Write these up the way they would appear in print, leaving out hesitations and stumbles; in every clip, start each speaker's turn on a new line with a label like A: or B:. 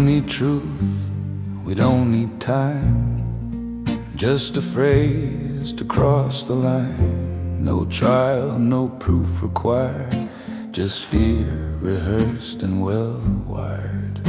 A: need truth, we don't need time. Just a phrase to cross the line. No trial, no proof required. Just fear rehearsed and well-wired.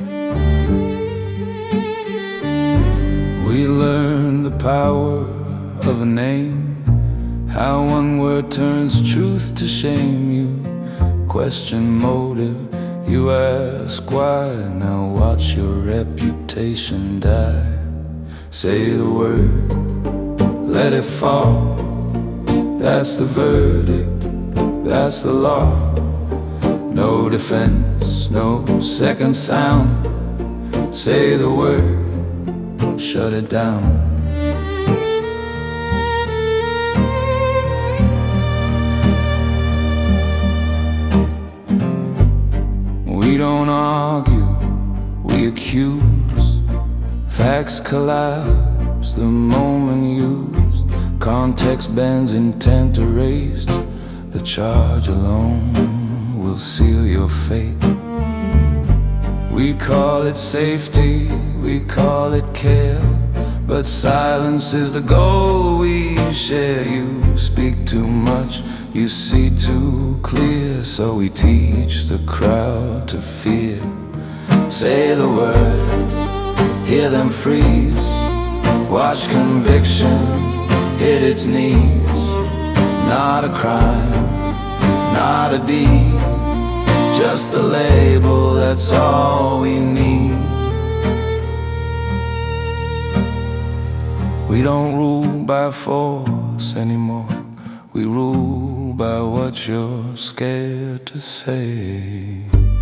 A: We learn the power of a name, how one word turns truth to shame. You question motive, you ask why. Now watch your reputation die. Say the word, let it fall. That's the verdict, that's the law. No defense, no second sound. Say the word, shut it down. We don't argue, we accuse. Facts collapse the moment used. Context bends, intent erased. The charge alone will seal your fate. We call it safety, we call it care, but silence is the goal we share. You speak too much, you see too clear, so we teach the crowd to fear. Say the word, hear them freeze. Watch conviction hit its knees. Not a crime, not a deed, just a label, that's all we need. We don't rule by force anymore. We rule by what you're scared to say.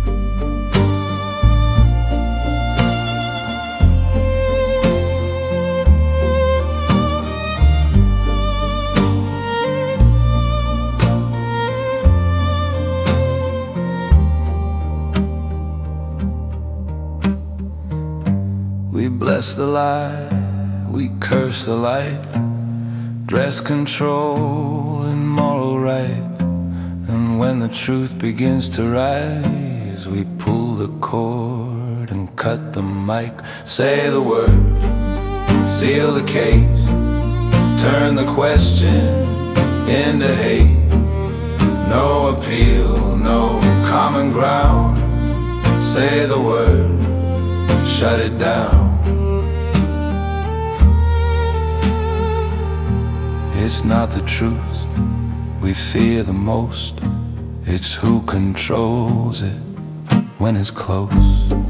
A: We bless the lie, we curse the light, dress control and moral right. And when the truth begins to rise, we pull the cord and cut the mic. Say the word, seal the case, turn the question into hate. No appeal, no common ground. Say the word, shut it down. It's not the truth we fear the most, it's who controls it when it's close.